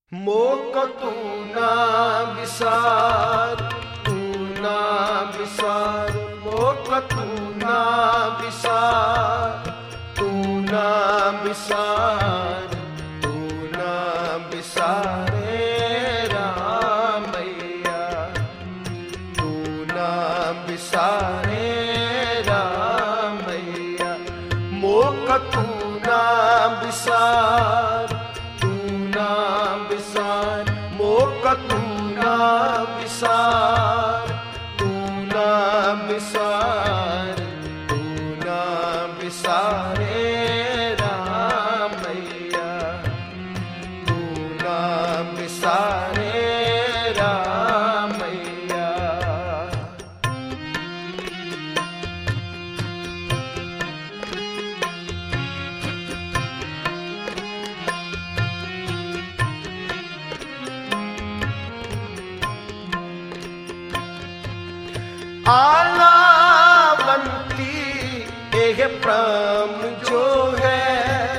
Mock तू ना विसार, तू ना विसार, मोक तू ना विसार, तू ना विसार, तू ना विसारे रामैया, तू ना विसारे रामैया, मोक तू ना विसार, मोक तू ना विसार, तू ना विसार, तू ना विसारे रामैया, तू ना विसारे रामैया। आलावंती एक प्रम जो है,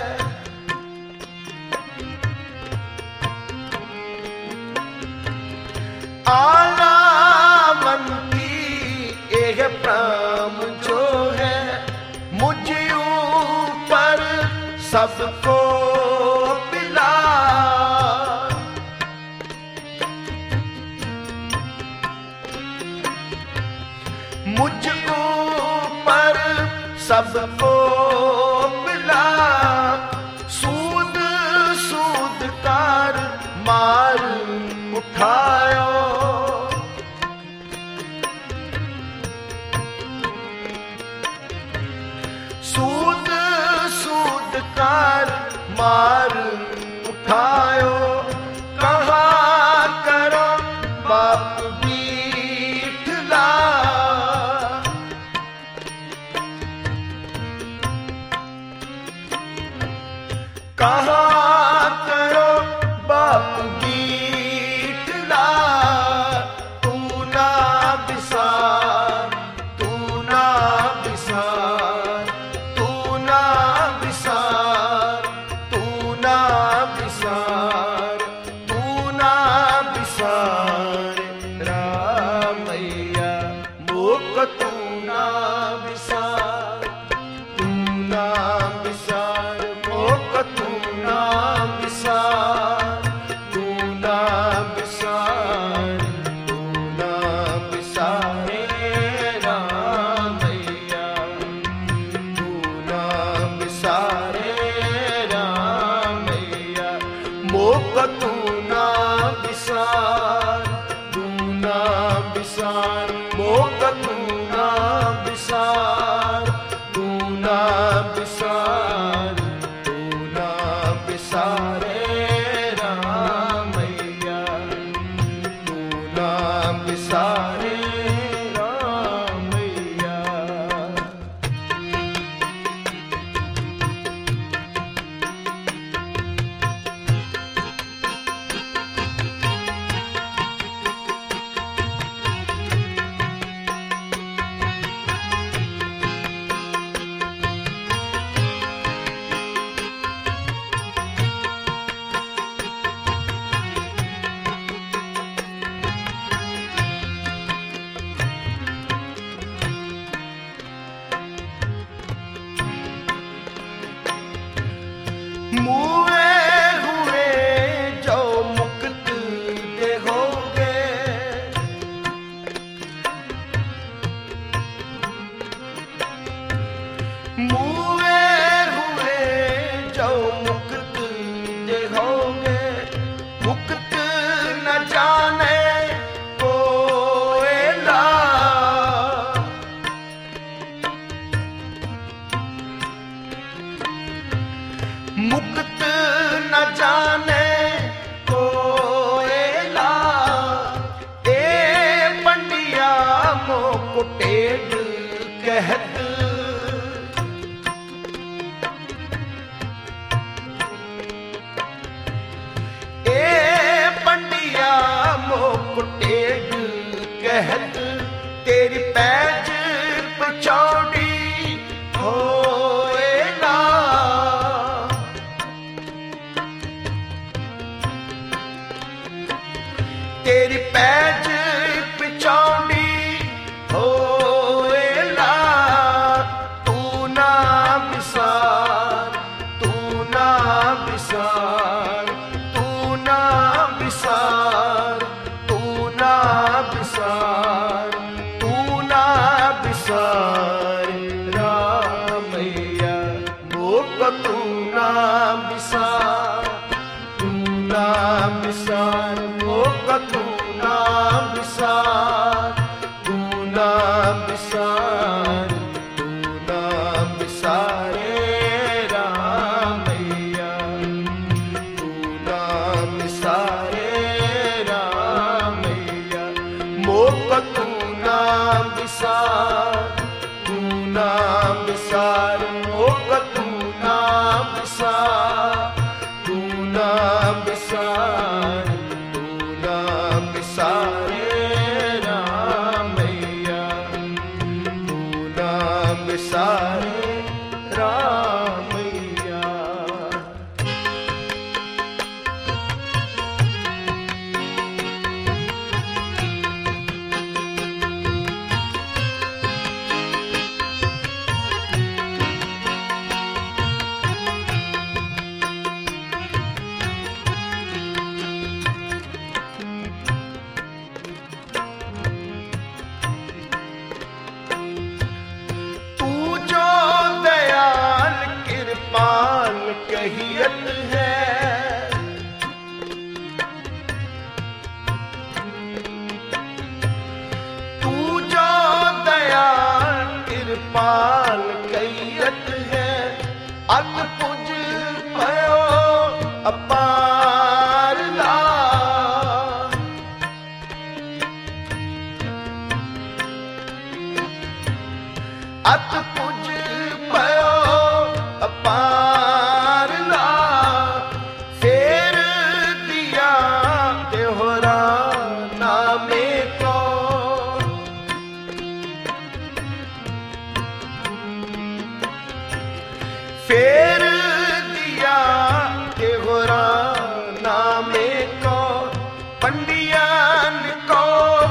आलावंती एक प्रम जो है, मुझ ऊपर सबको पिला, मुझ ऊपर सबको पिला, सूद सूद कर मार उठायो, सूद सूद कर मार उठायो, कहा करो बाप बीठला, कहा करो बाप बीठला, तू ना विसार, तू ना विसार, तू ना विसार, तू ना विसार, तू ना विसार रामैया, मोक तू ना विसार, तू ना विसार, मोक तू ना विसार, तू ना विसार, तू ना विसारे रामैया, तू ना विसारे रामैया, मोक तू ना विसार, तू ना विसार, मोक तू ना विसार, तू ना विसार, तू ना विसारे रामैया, तू ना विसारे रामैया। मुए हुए जो मुक्त देखोगे, मुए हुए जो मुक्त देखोगे, मुक्त न जाने कोयला, मुक्त न जाने कोयला, ए पंडिया मोक टेढ़ कहत, तेरी पैज पिछौंडी होएला तू ना विसार तू ना विसार तू ना विसार तू ना विसार तू ना विसार रामैया मोक तू ना विसार तू ना विसार मोक तू ना विसार तू ना विसार तू ना विसारे रामैया तू ना विसारे रामैया मोक तू ना विसार तू ना विसार मोक तू ना विसार तू ना विसार तू ना विसारे रामैया तू ना विसारे रामैया। तू जो दयाल कृपाल कहियत है तू जो दयाल कृपाल कहियत है अतपुज पयो अपार ला अतपुज पयो अपार ला फेर दिया देहरा नामे को फेर दिया देहरा नामे को पंडियन को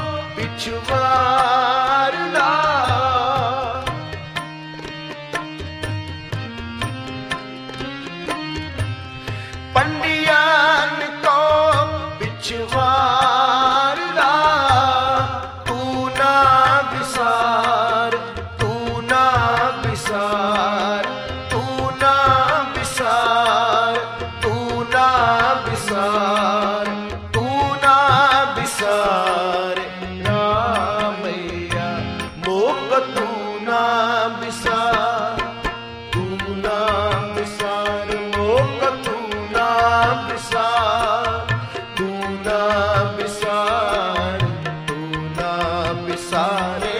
बिछवार ला पंडियन को बिछवार ला तू ना विसार तू ना विसार तू ना विसार तू ना विसार तू ना विसार रामैया मोक तू ना विसार तू ना विसार मोक तू ना विसार तू ना विसार तू ना विसारे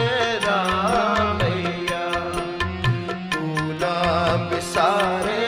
रामैया तू ना विसारे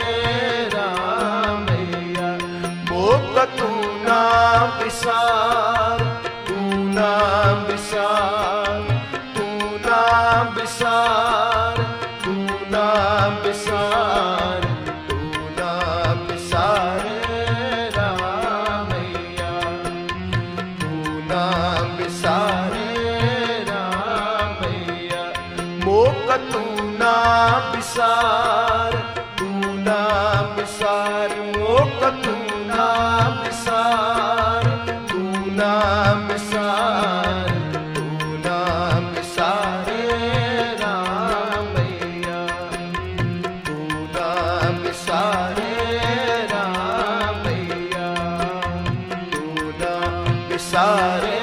रामैया मोक तू ना विसार तू ना विसार तू ना विसार तू ना विसार तू ना विसारे रामैया तू ना विसारे रामैया मोक तू ना विसार तू ना विसार मोक तू ना विसार तू ना विसार तू ना विसारे रामैया तू ना विसारे रामैया तू ना विसारे